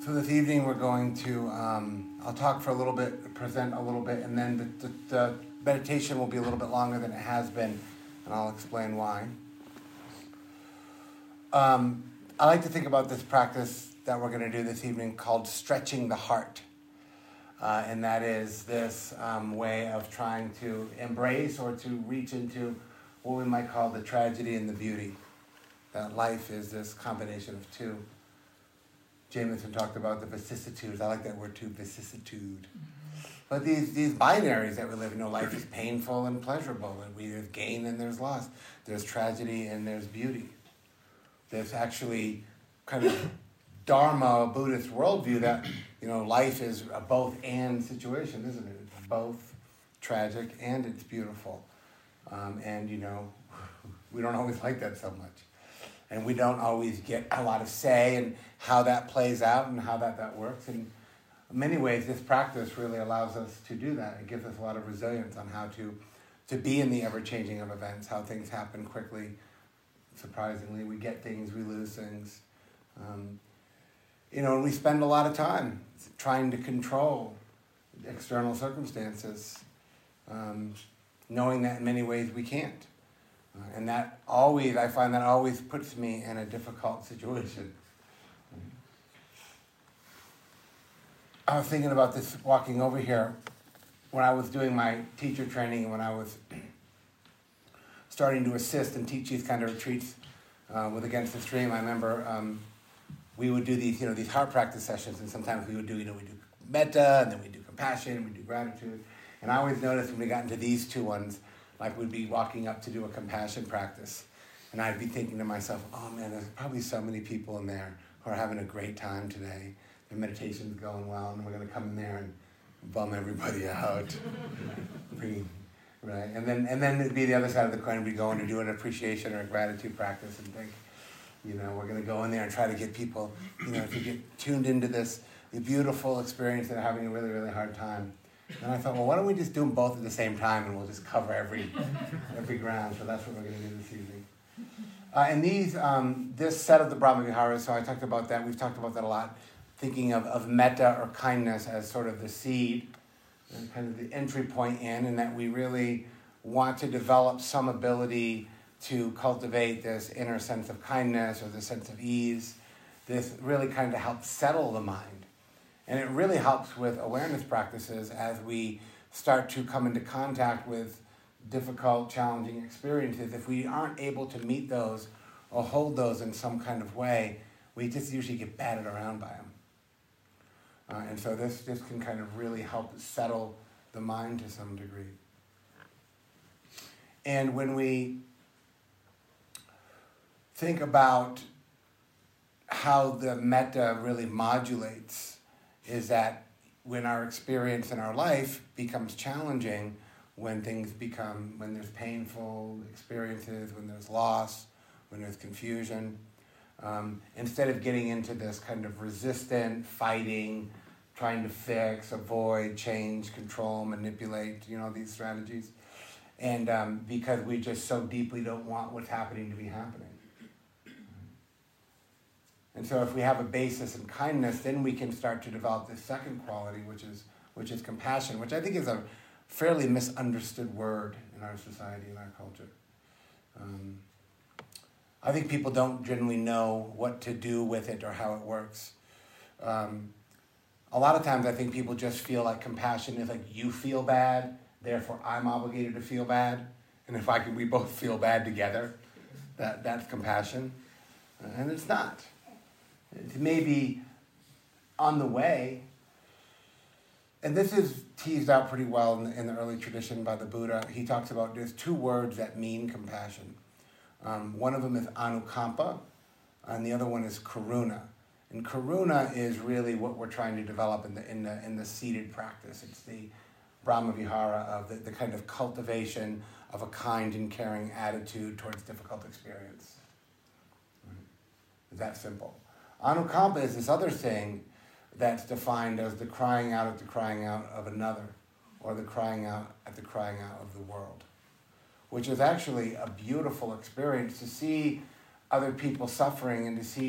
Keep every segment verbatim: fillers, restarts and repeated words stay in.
So this evening we're going to, um, I'll talk for a little bit, present a little bit, and then the, the, the meditation will be a little bit longer than it has been, and I'll explain why. Um, I like to think about this practice that we're going to do this evening called stretching the heart. Uh, and that is this um, way of trying to embrace or to reach into what we might call the tragedy and the beauty. That life is this combination of two. Jameson talked about the vicissitudes. I like that word too, vicissitude. Mm-hmm. But these these binaries that we live in, you know, life is painful and pleasurable, and we, there's gain and there's loss. There's tragedy and there's beauty. There's actually kind of Dharma, Buddhist worldview that, you know, life is a both and situation, isn't it? It's both tragic and it's beautiful. Um, and, you know, we don't always like that so much. And we don't always get a lot of say in how that plays out and how that, that works. And in many ways, this practice really allows us to do that. It gives us a lot of resilience on how to, to be in the ever-changing of events, how things happen quickly. Surprisingly, we get things, we lose things. Um, you know, and we spend a lot of time trying to control external circumstances, um, knowing that in many ways we can't. Uh, and that always, I find that always puts me in a difficult situation. I was thinking about this walking over here when I was doing my teacher training, when I was starting to assist and teach these kind of retreats uh, with Against the Stream. I remember um, we would do these, you know, these heart practice sessions, and sometimes we would do, you know, we do metta, and then we do compassion, we do gratitude. And I always noticed when we got into these two ones, like we'd be walking up to do a compassion practice, and I'd be thinking to myself, oh man, there's probably so many people in there who are having a great time today. Their meditation's going well, and we're going to come in there and bum everybody out. Right, and then and then it'd be the other side of the coin. We'd go in to do an appreciation or a gratitude practice and think, you know, we're going to go in there and try to get people, you know, to get tuned into this the beautiful experience that are having a really, really hard time. And I thought, well, why don't we just do them both at the same time, and we'll just cover every every ground. So that's what we're going to do this evening. Uh, and these, um, this set of the Brahma Viharas, so I talked about that. We've talked about that a lot, thinking of, of metta or kindness as sort of the seed, and kind of the entry point in, and that we really want to develop some ability to cultivate this inner sense of kindness or this sense of ease. This really kind of helps settle the mind. And it really helps with awareness practices as we start to come into contact with difficult, challenging experiences. If we aren't able to meet those or hold those in some kind of way, we just usually get battered around by them. Uh, and so this, this can kind of really help settle the mind to some degree. And when we think about how the metta really modulates, is that when our experience in our life becomes challenging, when things become, when there's painful experiences, when there's loss, when there's confusion, um, instead of getting into this kind of resistant, fighting, trying to fix, avoid, change, control, manipulate, you know, these strategies, and um, because we just so deeply don't want what's happening to be happening. And so if we have a basis in kindness, then we can start to develop this second quality, which is which is compassion, which I think is a fairly misunderstood word in our society, in our culture. Um, I think people don't generally know what to do with it or how it works. Um, a lot of times I think people just feel like compassion is like, you feel bad, therefore I'm obligated to feel bad. And if I can, we both feel bad together, that, that's compassion. Uh, and it's not. It may be on the way. And this is teased out pretty well in the, in the early tradition by the Buddha. He talks about there's two words that mean compassion. Um, one of them is anukampa, and the other one is karuna. And karuna is really what we're trying to develop in the in the in the seated practice. It's the Brahma Vihara of the, the kind of cultivation of a kind and caring attitude towards difficult experience. Right? It's that simple. Anukampa is this other thing that's defined as the crying out at the crying out of another, or the crying out at the crying out of the world, which is actually a beautiful experience to see other people suffering and to see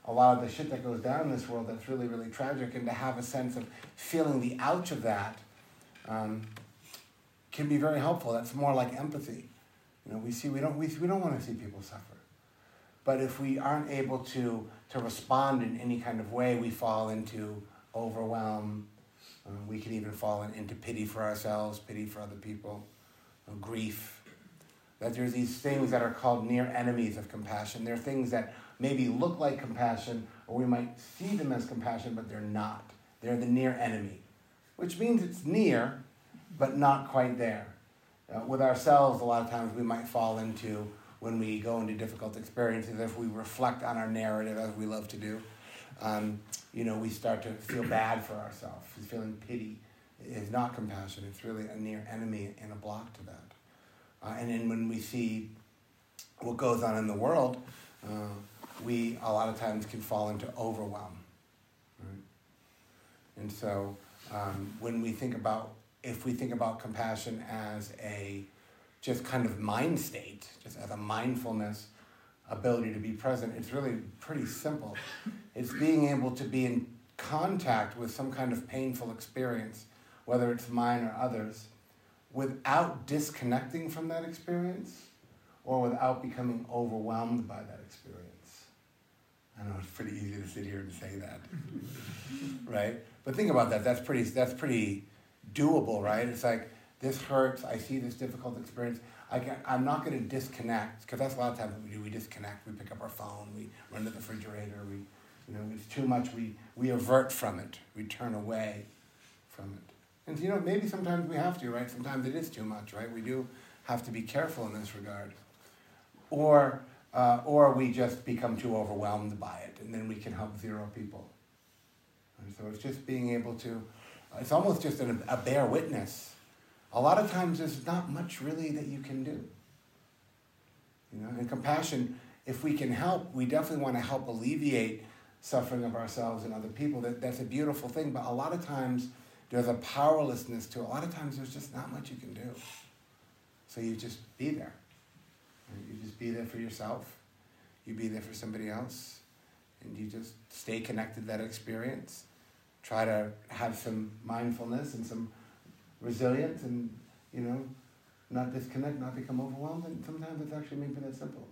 a lot of the shit that goes down in this world that's really, really tragic, and to have a sense of feeling the ouch of that um, can be very helpful. That's more like empathy. You know, we see we don't we, we don't want to see people suffer. But if we aren't able to to respond in any kind of way, we fall into overwhelm. Uh, we can even fall in, into pity for ourselves, pity for other people, uh, grief. That there's these things that are called near enemies of compassion. They're things that maybe look like compassion, or we might see them as compassion, but they're not. They're the near enemy, which means it's near, but not quite there. Uh, with ourselves, a lot of times we might fall into, when we go into difficult experiences, if we reflect on our narrative, as we love to do, um, you know, we start to feel bad for ourselves. Feeling pity is not compassion. It's really a near enemy and a block to that. Uh, and then when we see what goes on in the world, uh, we a lot of times can fall into overwhelm. Right? And so um, when we think about, if we think about compassion as a just kind of mind state, just as a mindfulness ability to be present, it's really pretty simple. It's being able to be in contact with some kind of painful experience, whether it's mine or others, without disconnecting from that experience or without becoming overwhelmed by that experience. I know it's pretty easy to sit here and say that, right? But think about that. That's pretty, that's pretty doable, right? It's like, this hurts, I see this difficult experience. I can, I'm not going to disconnect, because that's a lot of times what we do. We disconnect, we pick up our phone, we run to the refrigerator, we, you know, it's too much, we, we avert from it, we turn away from it. And you know, maybe sometimes we have to, right? Sometimes it is too much, right? We do have to be careful in this regard. Or uh, or we just become too overwhelmed by it, and then we can help zero people. And so it's just being able to, it's almost just an, a bare witness. A lot of times there's not much really that you can do. You know, and compassion, if we can help, we definitely want to help alleviate suffering of ourselves and other people. That, that's a beautiful thing, but a lot of times there's a powerlessness to it. A lot of times there's just not much you can do. So you just be there. You just be there for yourself. You be there for somebody else. And you just stay connected to that experience. Try to have some mindfulness and some resilience and, you know, not disconnect, not become overwhelmed. And sometimes it's actually maybe that simple.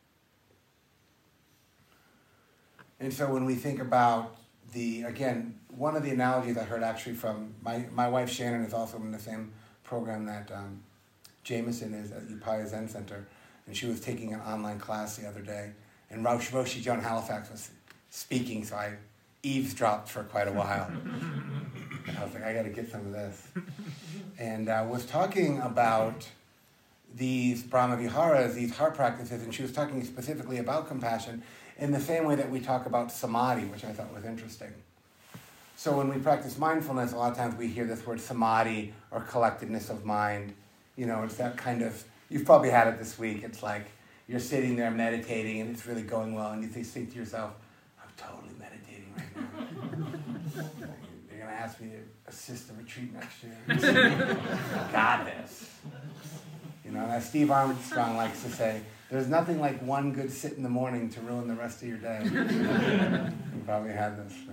And so when we think about the, again, one of the analogies I heard actually from, my, my wife Shannon is also in the same program that um, Jameson is at Upaya Zen Center, and she was taking an online class the other day, and Roshi, Roshi Joan Halifax was speaking, so I eavesdropped for quite a while. I was like, I got to get some of this. And uh, was talking about these Brahma Viharas, these heart practices, and she was talking specifically about compassion in the same way that we talk about samadhi, which I thought was interesting. So when we practice mindfulness, a lot of times we hear this word samadhi or collectedness of mind. You know, it's that kind of, you've probably had it this week. It's like you're sitting there meditating and it's really going well, and you think to yourself, I'm totally meditating right now. You're going to ask me to assist the retreat next year. Got this. You know, as Steve Armstrong likes to say, there's nothing like one good sit in the morning to ruin the rest of your day. You probably had this, right?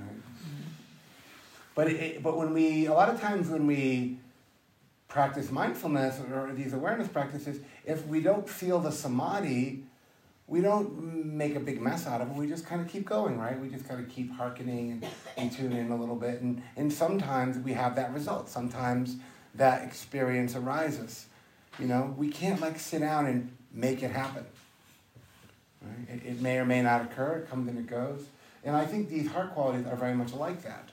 But it, but when we, a lot of times when we practice mindfulness or these awareness practices, if we don't feel the samadhi, we don't make a big mess out of it. We just kind of keep going, right? We just kind of keep hearkening and, and tune in a little bit. And, and sometimes we have that result. Sometimes that experience arises. You know, we can't like sit down and make it happen. Right? It, it may or may not occur. It comes and it goes. And I think these heart qualities are very much like that.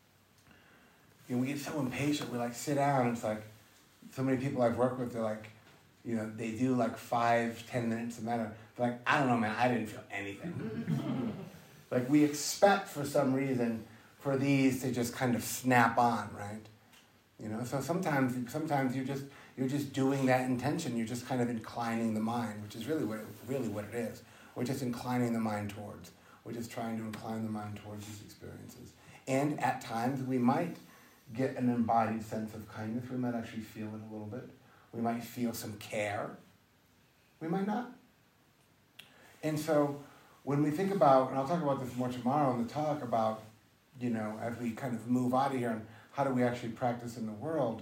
You know, we get so impatient. We like sit down. And it's like so many people I've worked with. They're like, you know, they do like five, ten minutes of metta. They're like, I don't know, man. I didn't feel anything. Like we expect for some reason for these to just kind of snap on, right? You know, so sometimes, sometimes you just. You're just doing that intention. You're just kind of inclining the mind, which is really what it, really what it is. We're just inclining the mind towards. We're just trying to incline the mind towards these experiences. And at times we might get an embodied sense of kindness. We might actually feel it a little bit. We might feel some care. We might not. And so when we think about, and I'll talk about this more tomorrow in the talk about, you know, as we kind of move out of here and how do we actually practice in the world.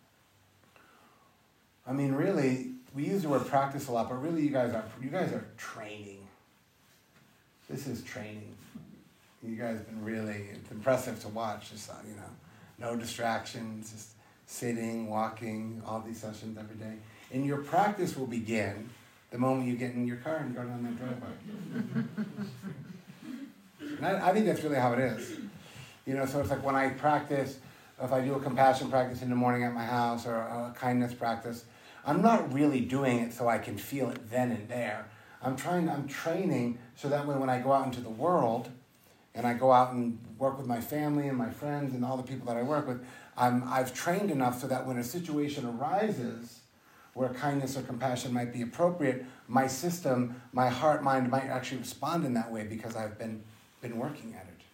I mean, really, we use the word practice a lot, but really you guys are you guys are training. This is training. You guys have been really, it's impressive to watch. Just, you know, no distractions, just sitting, walking, all these sessions every day. And your practice will begin the moment you get in your car and go down that driveway. And I, I think that's really how it is. You know, so it's like when I practice, if I do a compassion practice in the morning at my house or a kindness practice, I'm not really doing it so I can feel it then and there. I'm trying, I'm training so that way when I go out into the world and I go out and work with my family and my friends and all the people that I work with, I'm, I've trained enough so that when a situation arises where kindness or compassion might be appropriate, my system, my heart, mind might actually respond in that way because I've been, been working at it.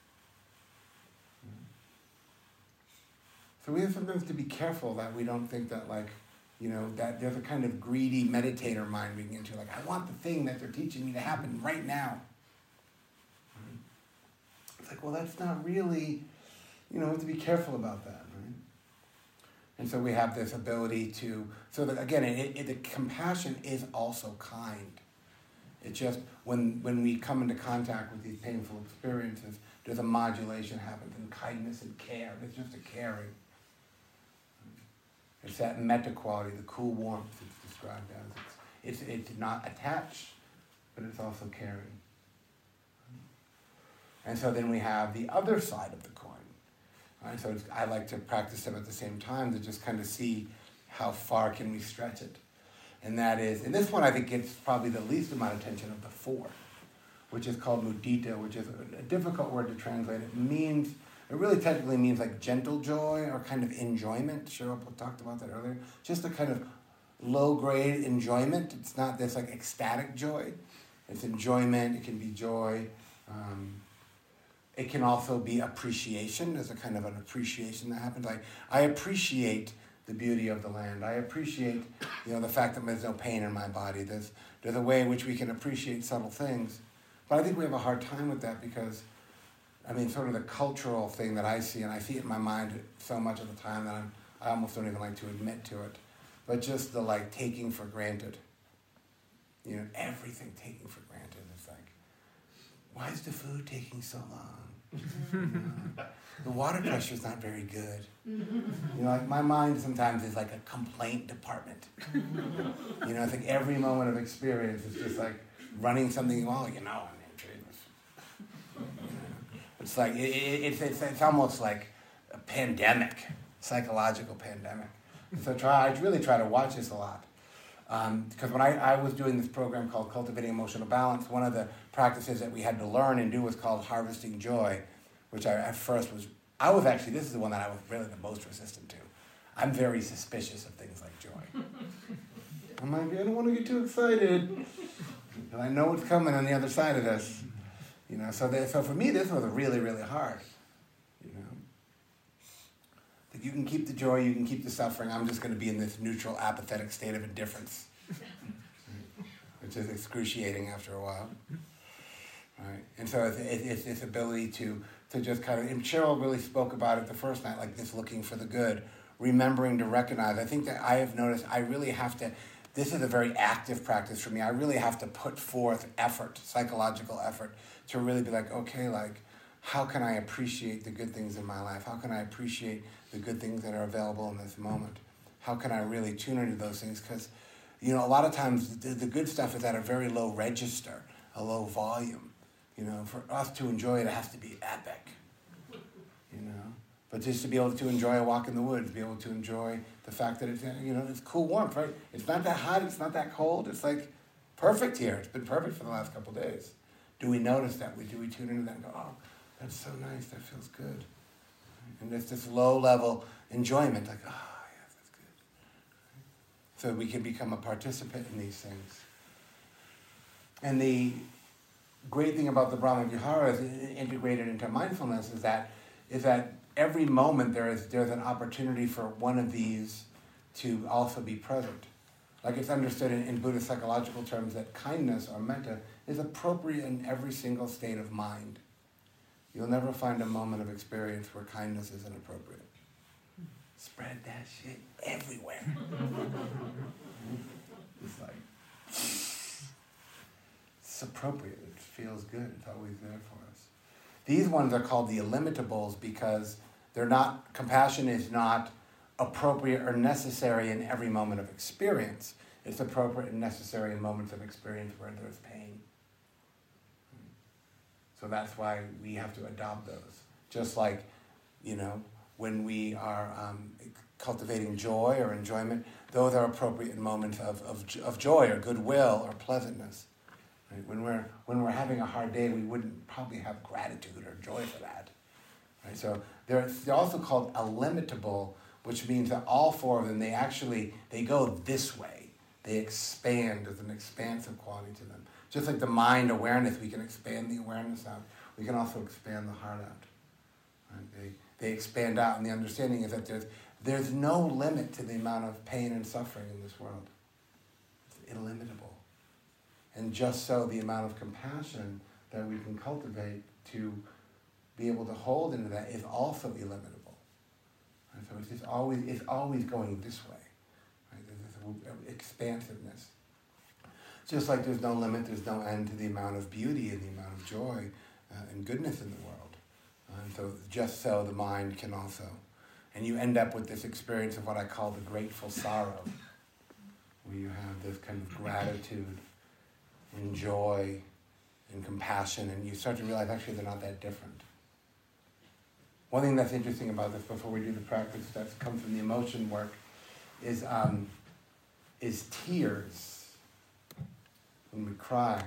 So we have sometimes to be careful that we don't think that, like, you know, that there's a kind of greedy meditator mind we can get into, like, I want the thing that they're teaching me to happen right now. It's like, well, that's not really, you know, we have to be careful about that, right? And so we have this ability to, so that, again, it, it, the compassion is also kind. It's just when when we come into contact with these painful experiences, there's a modulation happens in kindness and care. It's just a caring. It's that metta quality, the cool warmth it's described as. It's, it's, it's not attached, but it's also caring. And so then we have the other side of the coin. Right? So it's, I like to practice them at the same time to just kind of see how far can we stretch it. And that is, and this one I think gets probably the least amount of attention of the four, which is called mudita, which is a, a difficult word to translate. It means, it really technically means like gentle joy or kind of enjoyment. Cheryl talked about that earlier. Just a kind of low-grade enjoyment. It's not this like ecstatic joy. It's enjoyment. It can be joy. Um, it can also be appreciation. There's a kind of an appreciation that happens. Like, I appreciate the beauty of the land. I appreciate, you know, the fact that there's no pain in my body. There's, there's a way in which we can appreciate subtle things. But I think we have a hard time with that because, I mean, sort of the cultural thing that I see, and I see it in my mind so much of the time that I'm, I almost don't even like to admit to it, but just the, like, taking for granted. You know, everything taking for granted. It's like, why is the food taking so long? You know, the water pressure's not very good. You know, like, my mind sometimes is like a complaint department. You know, I think every moment of experience is just like running something, well, you know, I mean, it's like, it, it, it's, it's, it's almost like a pandemic, psychological pandemic. So try, I really try to watch this a lot. Um, because when I, I was doing this program called Cultivating Emotional Balance, one of the practices that we had to learn and do was called Harvesting Joy, which I at first was, I was actually, this is the one that I was really the most resistant to. I'm very suspicious of things like joy. I'm like, I don't want to get too excited. And I know what's coming on the other side of this. You know, so they, so for me, this was really, really hard. You know, like, you can keep the joy, you can keep the suffering. I'm just going to be in this neutral, apathetic state of indifference, which is excruciating after a while. Right, and so it's, it's this ability to to just kind of, and Cheryl really spoke about it the first night, like this looking for the good, remembering to recognize. I think that I have noticed I really have to. This is a very active practice for me. I really have to put forth effort, psychological effort, to really be like, okay, like, how can I appreciate the good things in my life? How can I appreciate the good things that are available in this moment? How can I really tune into those things? Because, you know, a lot of times the, the good stuff is at a very low register, a low volume. You know, for us to enjoy it, it has to be epic. You know, but just to be able to enjoy a walk in the woods, be able to enjoy the fact that it's, you know, it's cool warmth, right? It's not that hot, it's not that cold. It's like perfect here. It's been perfect for the last couple of days. Do we notice that? We do we tune into that and go, oh, that's so nice. That feels good. And it's this low-level enjoyment, like, oh, yeah, that's good. So we can become a participant in these things. And the great thing about the Brahma Vihara is integrated into mindfulness is that is that every moment there is there's an opportunity for one of these to also be present. Like it's understood in, in Buddhist psychological terms that kindness or metta is appropriate in every single state of mind. You'll never find a moment of experience where kindness isn't appropriate. Spread that shit everywhere. It's like, it's appropriate. It feels good. It's always there for us. These ones are called the illimitables because they're not, compassion is not appropriate or necessary in every moment of experience. It's appropriate and necessary in moments of experience where there's pain. So that's why we have to adopt those. Just like, you know, when we are um, cultivating joy or enjoyment, those are appropriate in moments of, of, of joy or goodwill or pleasantness. Right? When we're when we're having a hard day, we wouldn't probably have gratitude or joy for that. Right? So they're, they're also called illimitable, which means that all four of them, they actually, they go this way. They expand. There's an expansive quality to them. Just like the mind awareness, we can expand the awareness out. We can also expand the heart out. Right? They, they expand out, and the understanding is that there's, there's no limit to the amount of pain and suffering in this world. It's illimitable. And just so the amount of compassion that we can cultivate to be able to hold into that is also illimitable. Right? So it's just always, it's always going this way. Right? There's this expansiveness. Just like there's no limit, there's no end to the amount of beauty and the amount of joy uh, and goodness in the world. Uh, and so just so the mind can also. And you end up with this experience of what I call the grateful sorrow, where you have this kind of gratitude and joy and compassion, and you start to realize actually they're not that different. One thing that's interesting about this before we do the practice that comes from the emotion work is um, is tears. When we cry,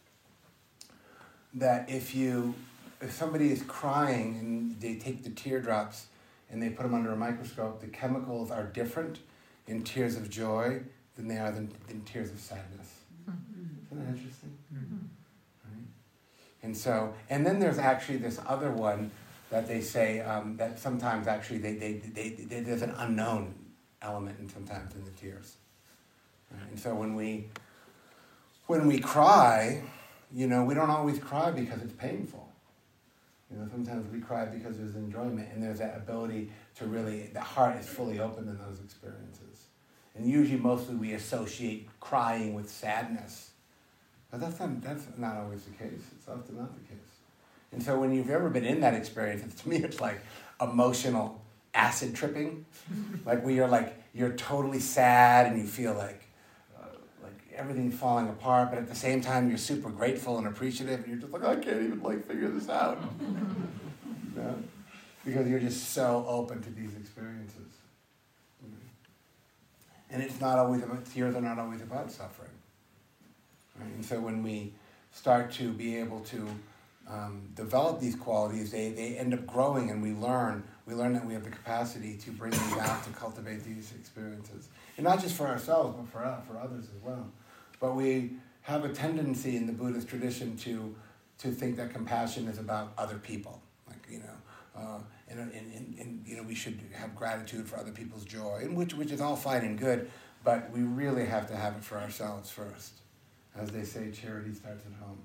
that if you, if somebody is crying and they take the teardrops and they put them under a microscope, the chemicals are different in tears of joy than they are than, than tears of sadness. Mm-hmm. Isn't that interesting? Mm-hmm. Right? And so, and then there's actually this other one that they say um, that sometimes actually they, they, they, they, there's an unknown element in sometimes in the tears. Right? And so when we When we cry, you know, we don't always cry because it's painful. You know, sometimes we cry because there's enjoyment and there's that ability to really, the heart is fully open in those experiences. And usually, mostly we associate crying with sadness. But that's not, that's not always the case. It's often not the case. And so when you've ever been in that experience, it's, to me, it's like emotional acid tripping. Like where you're like, you're totally sad and you feel like, everything's falling apart, but at the same time you're super grateful and appreciative, and you're just like, I can't even like figure this out. You know? Because you're just so open to these experiences. You know? And it's not always about, tears are not always about suffering. Right? And so when we start to be able to um, develop these qualities, they, they end up growing, and we learn. We learn that we have the capacity to bring these out, to cultivate these experiences. And not just for ourselves, but for, uh, for others as well. But we have a tendency in the Buddhist tradition to to think that compassion is about other people, like you know, uh, and, and, and you know we should have gratitude for other people's joy, and which which is all fine and good, but we really have to have it for ourselves first, as they say, charity starts at home.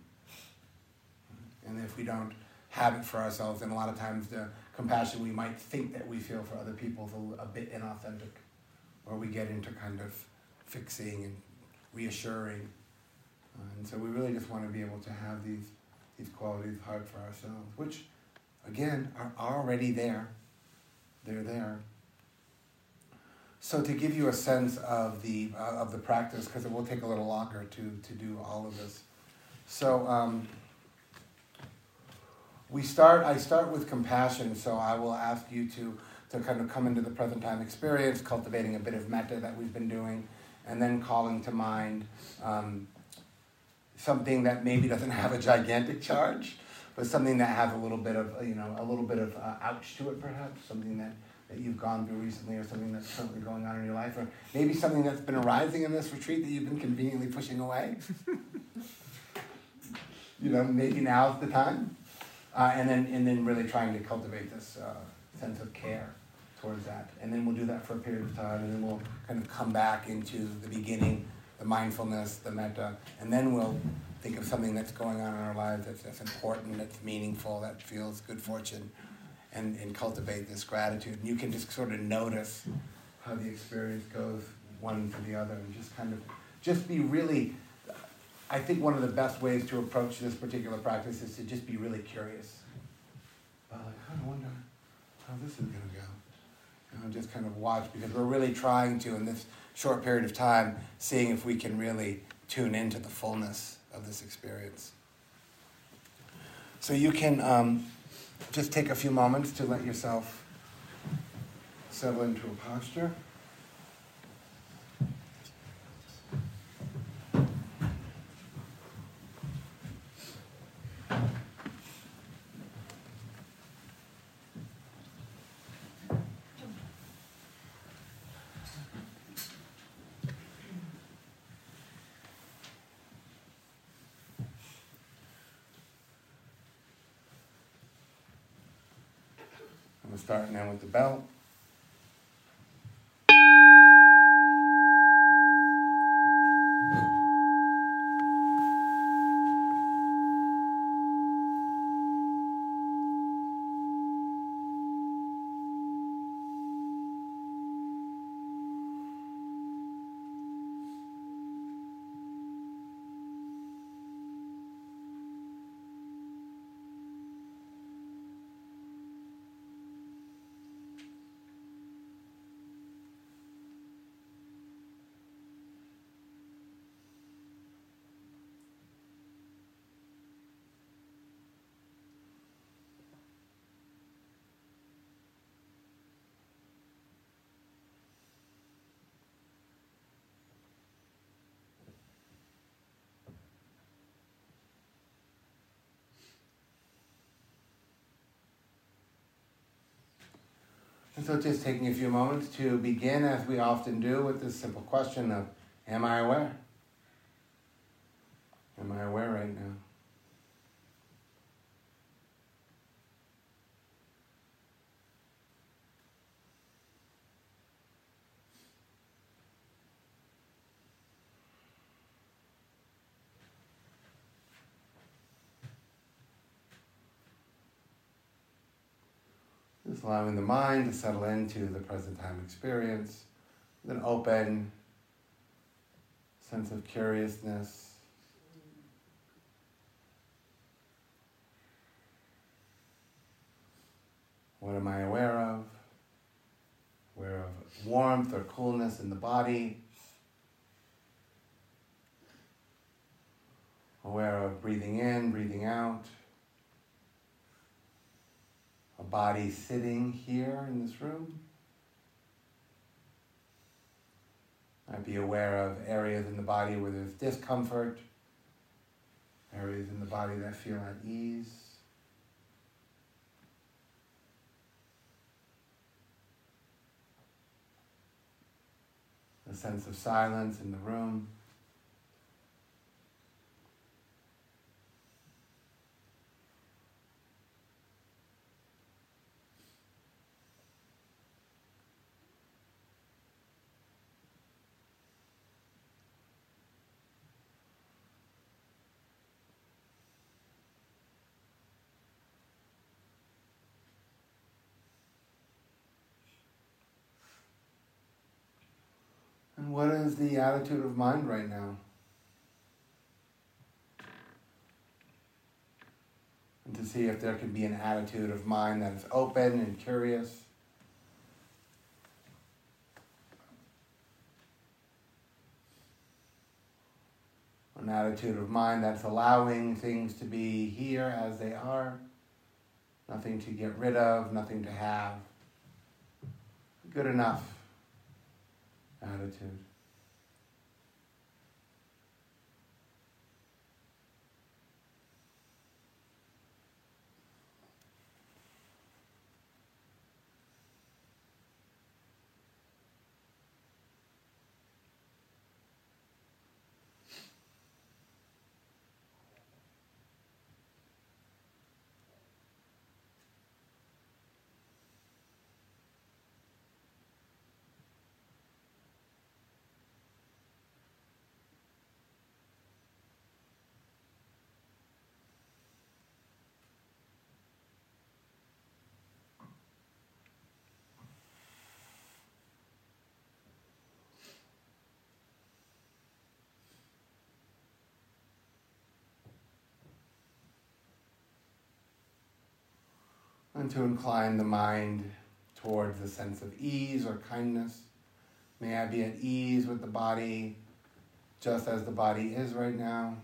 And if we don't have it for ourselves, then a lot of times the compassion we might think that we feel for other people is a, a bit inauthentic, or we get into kind of fixing and reassuring. Uh, and so we really just want to be able to have these these qualities hard for ourselves, which, again, are already there. They're there. So to give you a sense of the uh, of the practice, because it will take a little longer to, to do all of this. So um, we start. I start with compassion, so I will ask you to, to kind of come into the present time experience, cultivating a bit of metta that we've been doing, and then calling to mind um, something that maybe doesn't have a gigantic charge, but something that has a little bit of, you know, a little bit of uh, ouch to it, perhaps, something that, that you've gone through recently, or something that's currently going on in your life, or maybe something that's been arising in this retreat that you've been conveniently pushing away. You know, maybe now's the time. Uh, and then and then really trying to cultivate this uh, sense of care towards that. And then we'll do that for a period of time, and then we'll kind of come back into the beginning, the mindfulness, the metta, and then we'll think of something that's going on in our lives that's, that's important, that's meaningful, that feels good fortune, and, and cultivate this gratitude. And you can just sort of notice how the experience goes one to the other, and just kind of, just be really, I think one of the best ways to approach this particular practice is to just be really curious. Uh, like, I kind of wonder how this is going to go. You know, just kind of watch, because we're really trying to, in this short period of time, seeing if we can really tune into the fullness of this experience. So you can um, just take a few moments to let yourself settle into a posture. We'll start now with the bell. And so just taking a few moments to begin, as we often do, with this simple question of, am I aware? Am I aware right now? Just allowing the mind to settle into the present time experience with an open sense of curiousness. What am I aware of? Aware of warmth or coolness in the body. Aware of breathing in, breathing out. A body sitting here in this room. I'd be aware of areas in the body where there's discomfort, areas in the body that feel at ease. A sense of silence in the room. And what is the attitude of mind right now? And to see if there can be an attitude of mind that is open and curious. An attitude of mind that's allowing things to be here as they are. Nothing to get rid of, nothing to have. Good enough attitude. And to incline the mind towards a sense of ease or kindness. May I be at ease with the body just as the body is right now.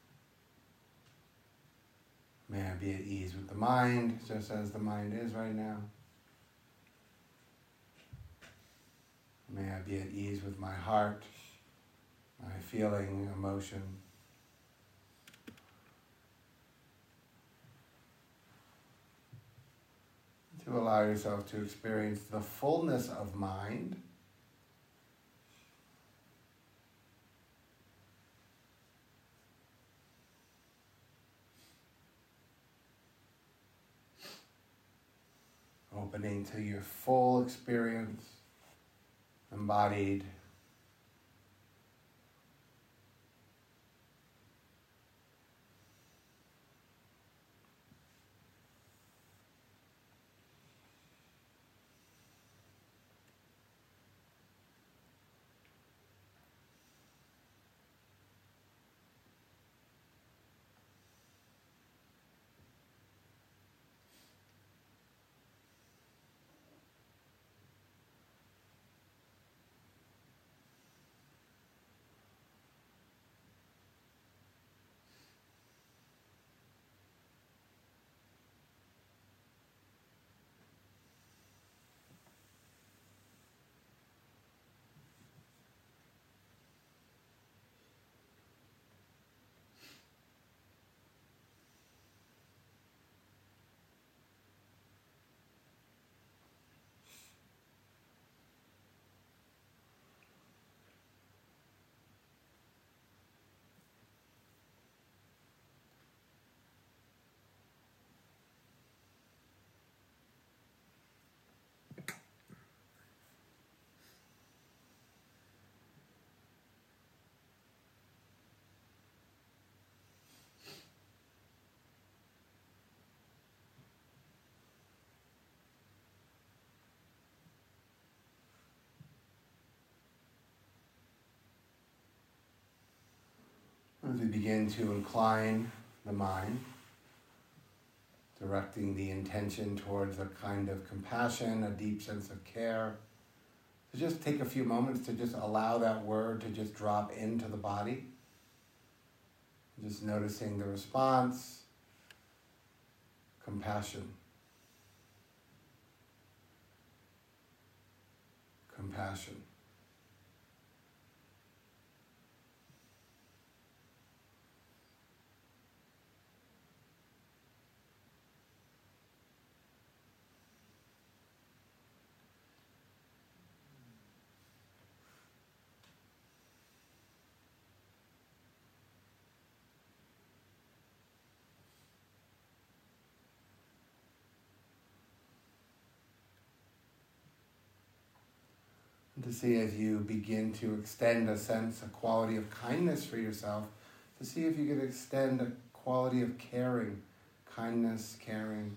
May I be at ease with the mind just as the mind is right now. May I be at ease with my heart, my feeling, emotion. To allow yourself to experience the fullness of mind. Opening to your full experience, embodied. As we begin to incline the mind, directing the intention towards a kind of compassion, a deep sense of care, to just take a few moments to just allow that word to just drop into the body. Just noticing the response, compassion, compassion. To see as you begin to extend a sense, a quality of kindness for yourself, to see if you could extend a quality of caring, kindness, caring.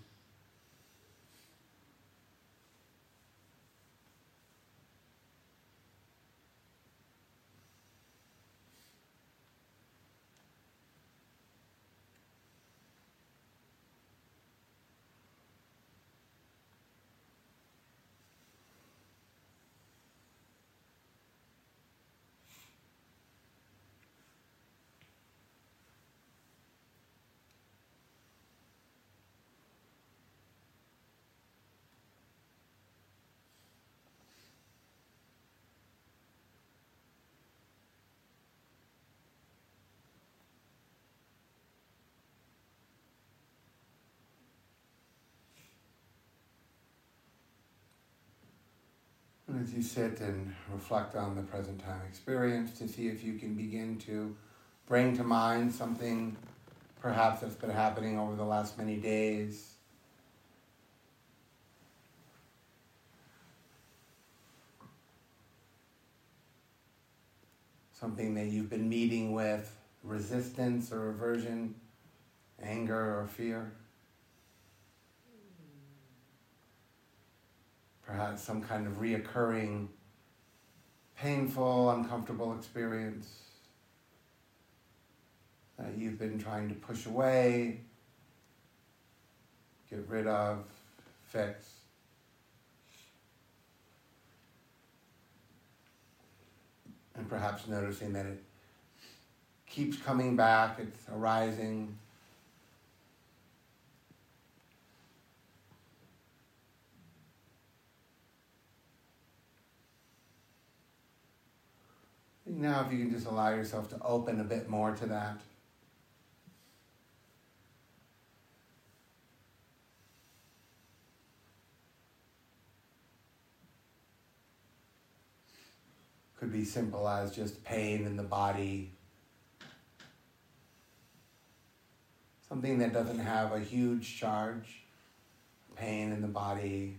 And as you sit and reflect on the present time experience, to see if you can begin to bring to mind something perhaps that's been happening over the last many days. Something that you've been meeting with resistance or aversion, anger or fear. Perhaps some kind of reoccurring, painful, uncomfortable experience that you've been trying to push away, get rid of, fix. And perhaps noticing that it keeps coming back, it's arising. Now if you can just allow yourself to open a bit more to that. Could be simple as just pain in the body. Something that doesn't have a huge charge. Pain in the body.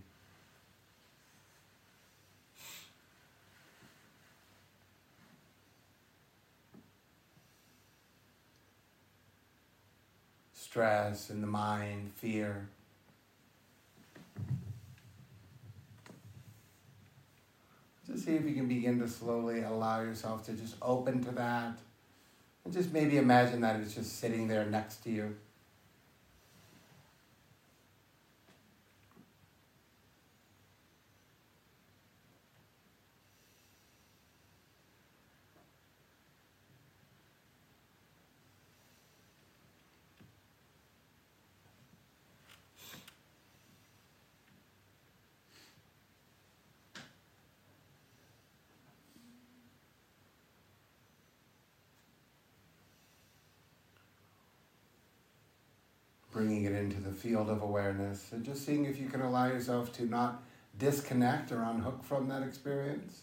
Stress in the mind, fear. Just see if you can begin to slowly allow yourself to just open to that. And just maybe imagine that it's just sitting there next to you. Bringing it into the field of awareness and just seeing if you can allow yourself to not disconnect or unhook from that experience.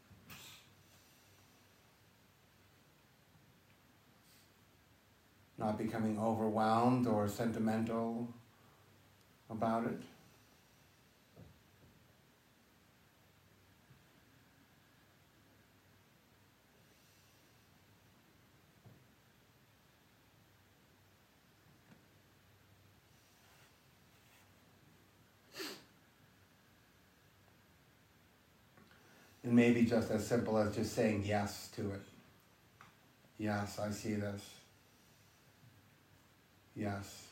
Not becoming overwhelmed or sentimental about it. And maybe just as simple as just saying yes to it. Yes, I see this. Yes.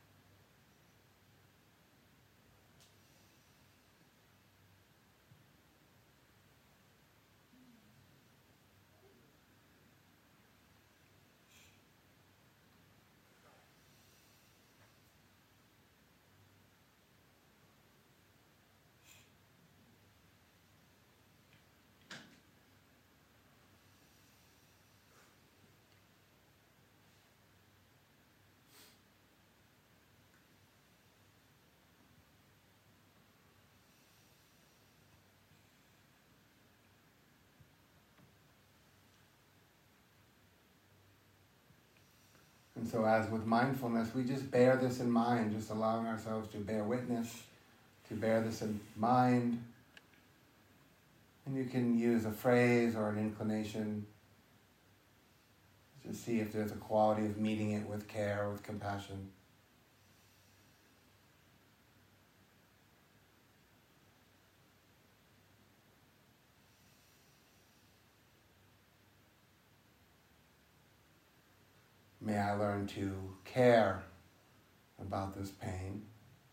And so as with mindfulness, we just bear this in mind, just allowing ourselves to bear witness, to bear this in mind. And you can use a phrase or an inclination. Just see if there's a quality of meeting it with care, with compassion. May I learn to care about this pain.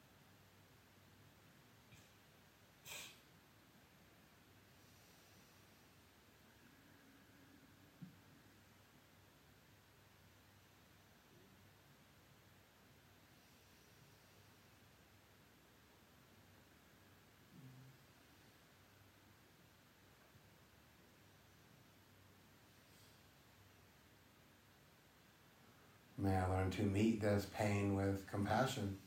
May I learn to meet this pain with compassion.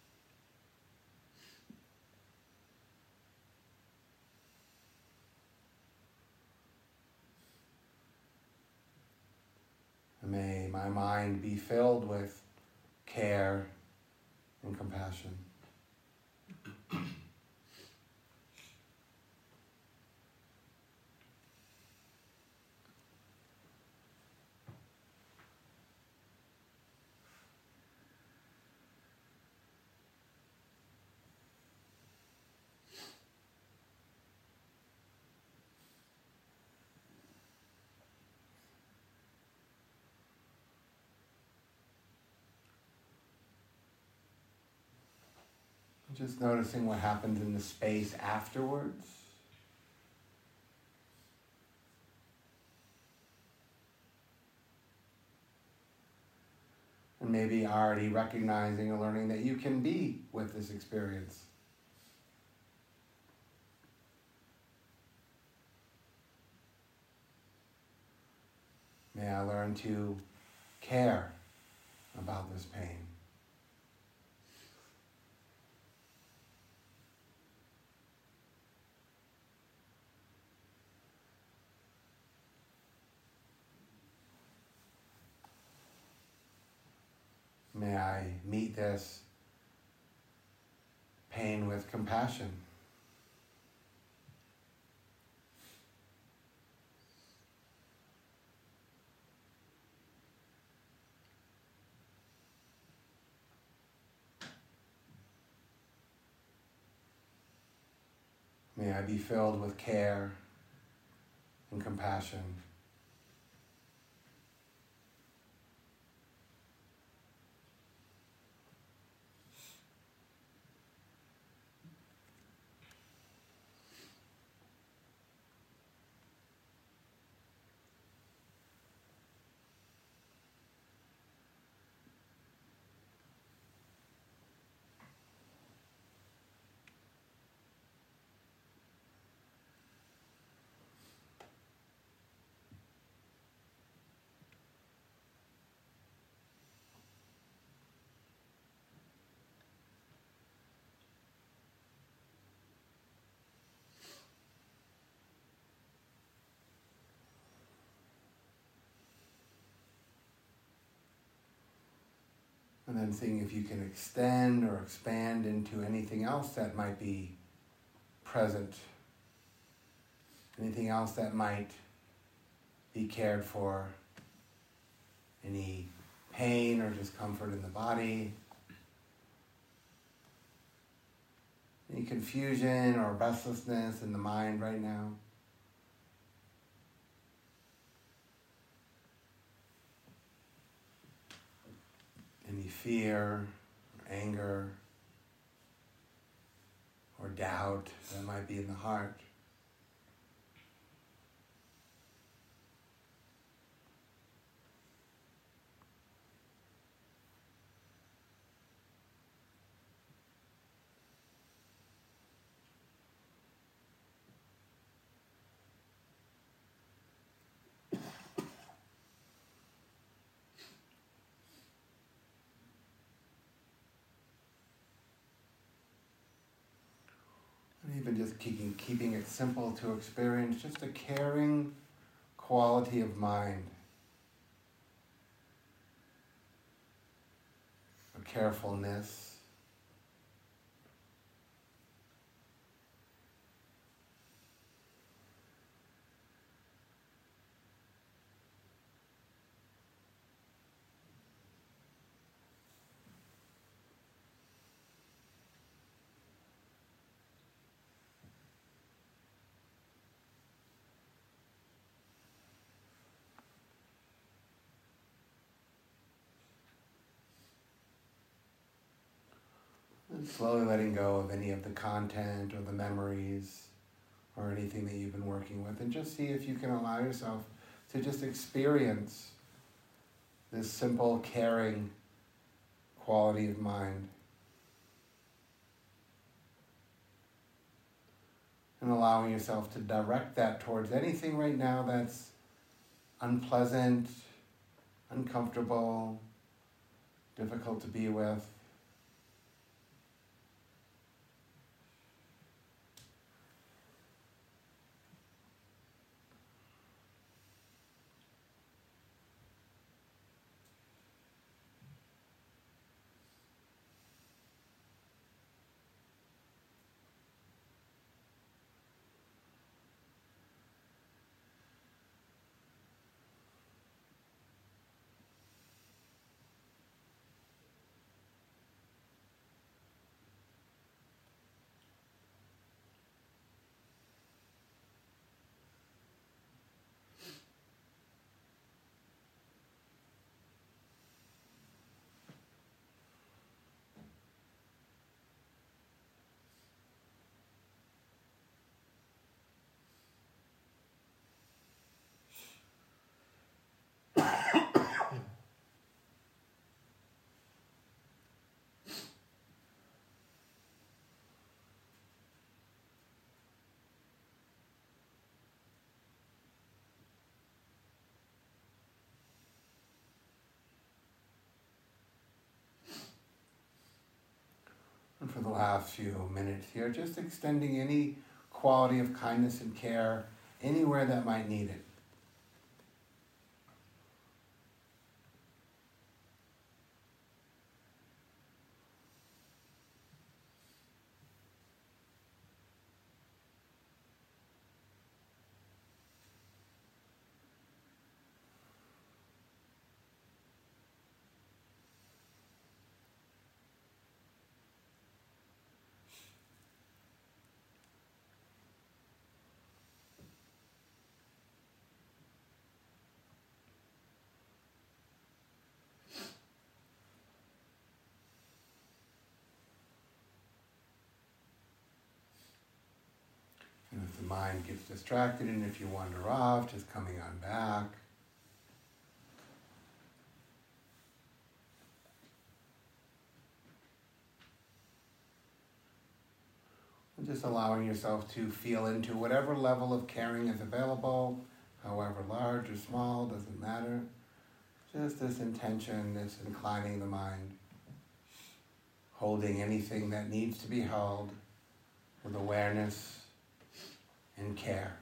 May my mind be filled with care and compassion. just noticing what happens in the space afterwards. And maybe already recognizing or learning that you can be with this experience. May I learn to care about this pain. May I meet this pain with compassion. May I be filled with care and compassion. And then seeing if you can extend or expand into anything else that might be present. Anything else that might be cared for. Any pain or discomfort in the body. Any confusion or restlessness in the mind right now. Any fear, or anger, or doubt that might be in the heart. Even just keeping, keeping it simple to experience just a caring quality of mind. A carefulness. And slowly letting go of any of the content or the memories or anything that you've been working with, and just see if you can allow yourself to just experience this simple, caring quality of mind. And allowing yourself to direct that towards anything right now that's unpleasant, uncomfortable, difficult to be with. for the last few minutes here, just extending any quality of kindness and care anywhere that might need it. And if the mind gets distracted and if you wander off, just coming on back. And just allowing yourself to feel into whatever level of caring is available, however large or small, doesn't matter. Just this intention, this inclining the mind, holding anything that needs to be held with awareness and care.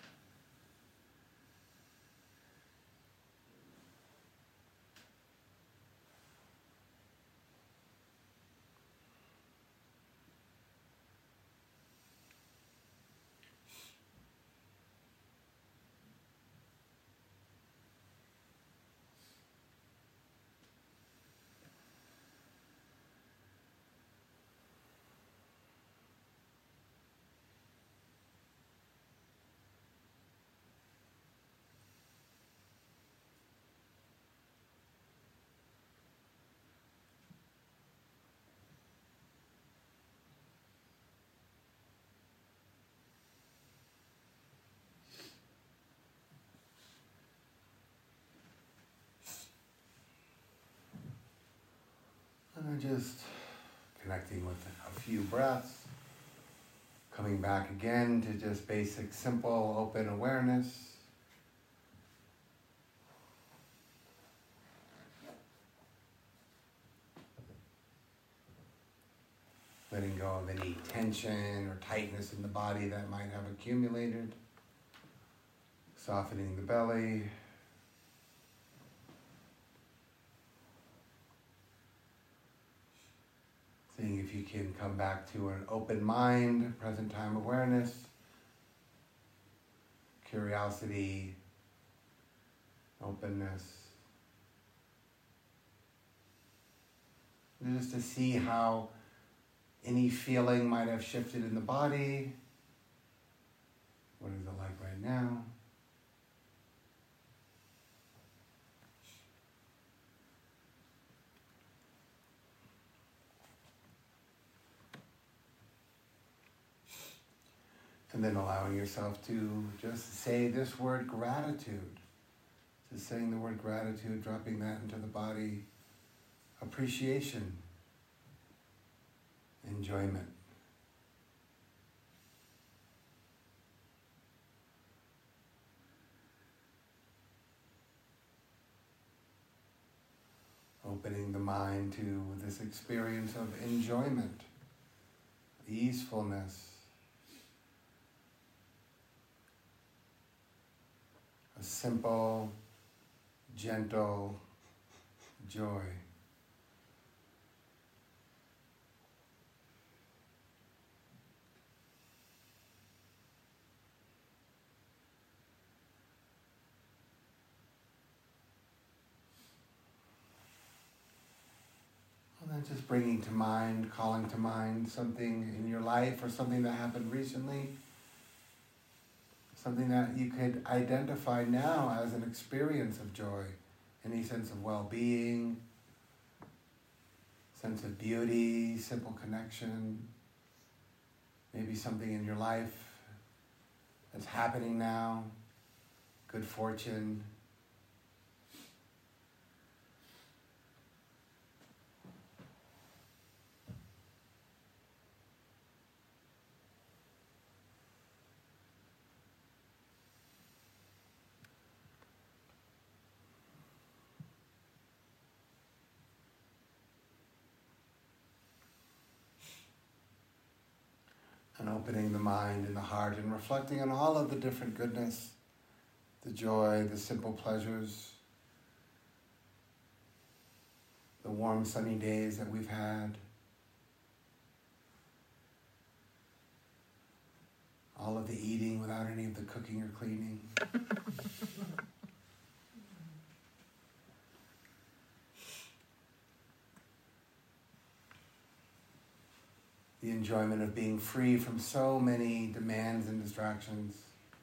And then just connecting with a few breaths, coming back again to just basic, simple, open awareness. Letting go of any tension or tightness in the body that might have accumulated. Softening the belly. Seeing if you can come back to an open mind, present time awareness, curiosity, openness. And just to see how any feeling might have shifted in the body. What is it like right now? And then allowing yourself to just say this word gratitude. Just saying the word gratitude, dropping that into the body. Appreciation. Enjoyment. Opening the mind to this experience of enjoyment, easefulness, a simple, gentle joy. And then just bringing to mind, calling to mind something in your life or something that happened recently. Something that you could identify now as an experience of joy. Any sense of well-being, sense of beauty, simple connection. Maybe something in your life that's happening now, good fortune. And opening the mind and the heart and reflecting on all of the different goodness, the joy, the simple pleasures, the warm sunny days that we've had, all of the eating without any of the cooking or cleaning. The enjoyment of being free from so many demands and distractions.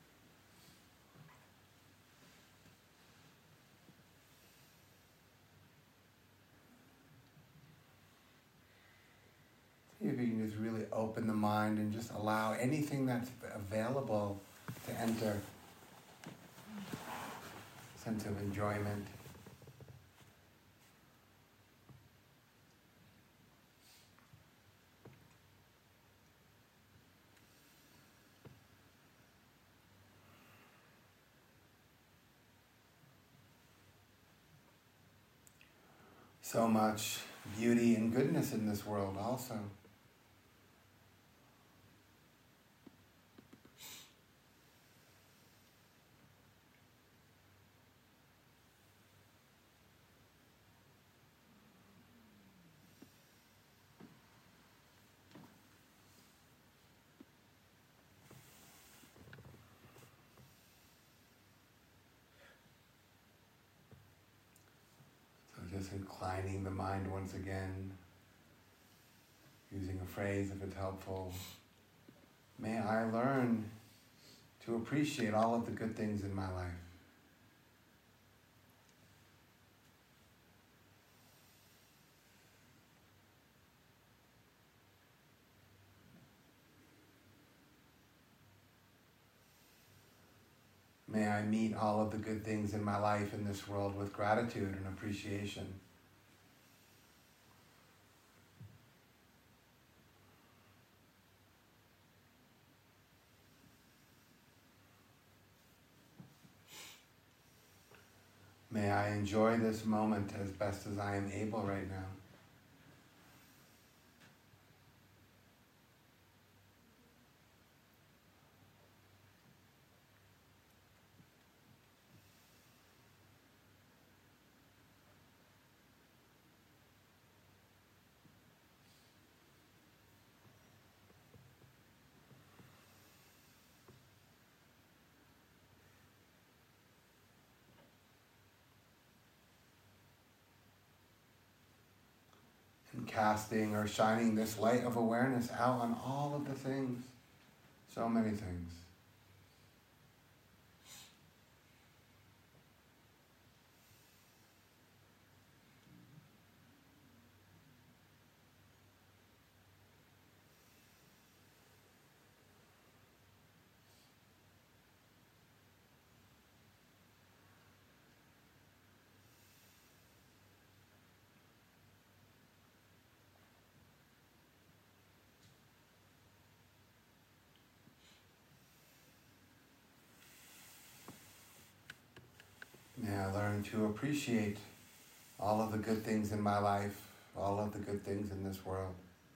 See if you can just really open the mind and just allow anything that's available to enter. Sense of enjoyment. So much beauty and goodness in this world also. Just inclining the mind once again, using a phrase if it's helpful. May I learn to appreciate all of the good things in my life. May I meet all of the good things in my life in this world with gratitude and appreciation. May I enjoy this moment as best as I am able right now. And casting or shining this light of awareness out on all of the things, so many things. May I learn to appreciate all of the good things in my life, all of the good things in this world.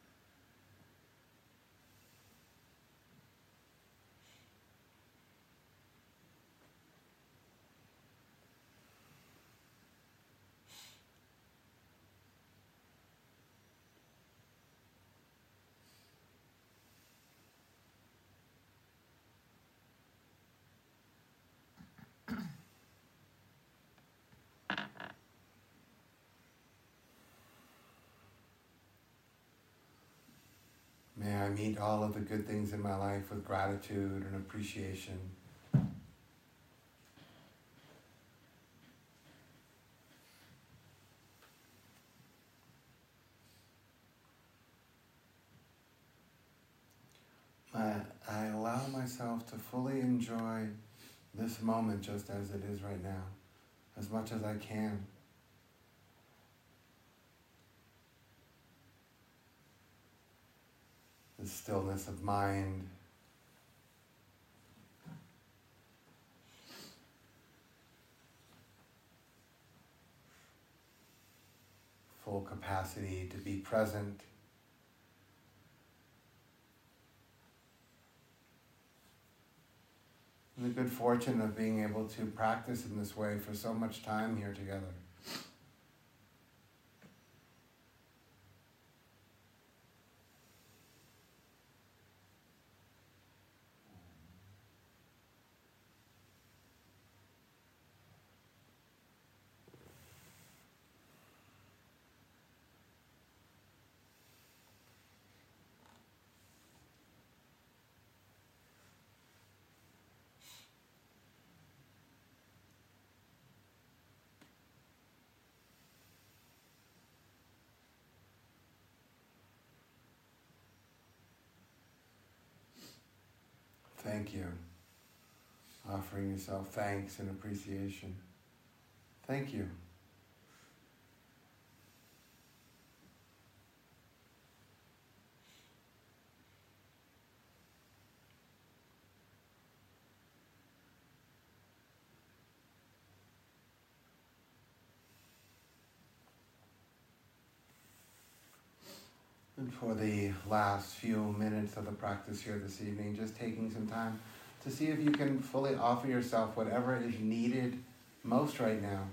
May I meet all of the good things in my life with gratitude and appreciation. I, I allow myself to fully enjoy this moment just as it is right now, as much as I can. The stillness of mind, full capacity to be present, and the good fortune of being able to practice in this way for so much time here together. Thank you. Offering yourself thanks and appreciation. Thank you. And for the last few minutes of the practice here this evening, just taking some time to see if you can fully offer yourself whatever is needed most right now.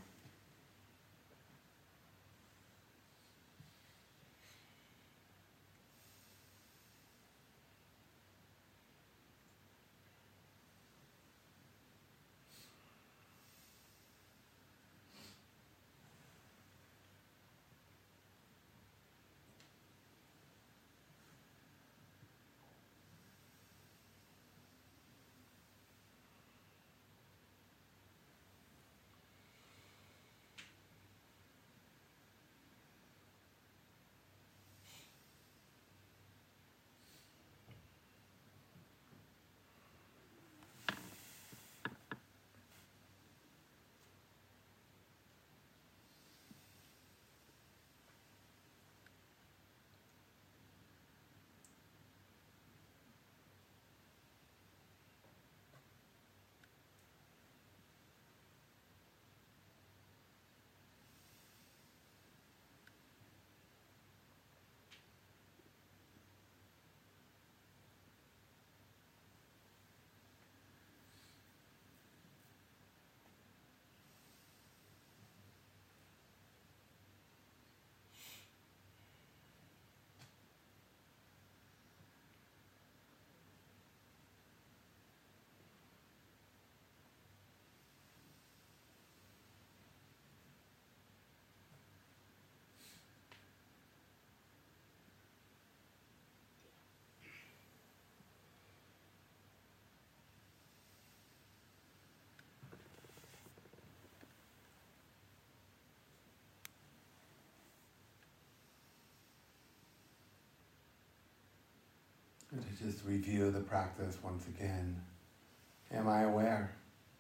And to just review the practice once again. Am I aware?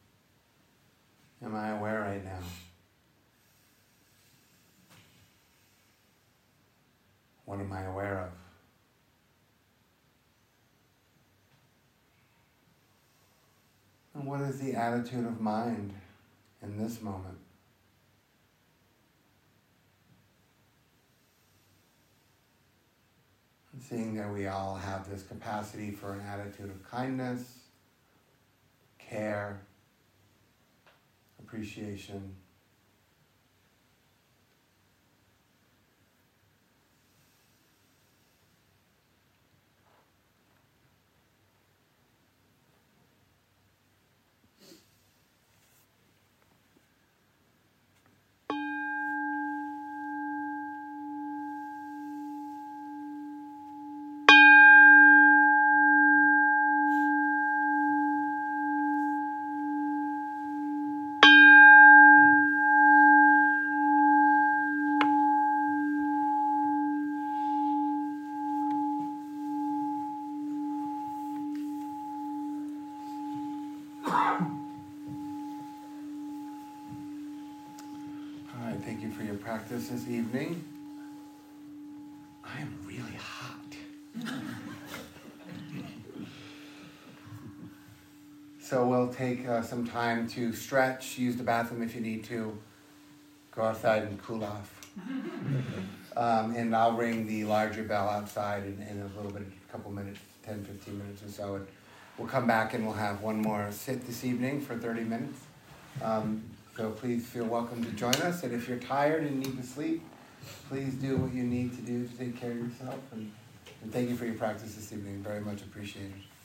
Am I aware right now? What am I aware of? And what is the attitude of mind in this moment? And seeing that we all have this capacity for an attitude of kindness, care, appreciation. Thank you for your practice this evening. I am really hot. So we'll take uh, some time to stretch, use the bathroom if you need to, go outside and cool off. Um, and I'll ring the larger bell outside in, in a little bit, a couple minutes, ten, fifteen minutes or so. And we'll come back and we'll have one more sit this evening for thirty minutes. Um, so please feel welcome to join us. And if you're tired and need to sleep, please do what you need to do to take care of yourself. And, and thank you for your practice this evening. Very much appreciated.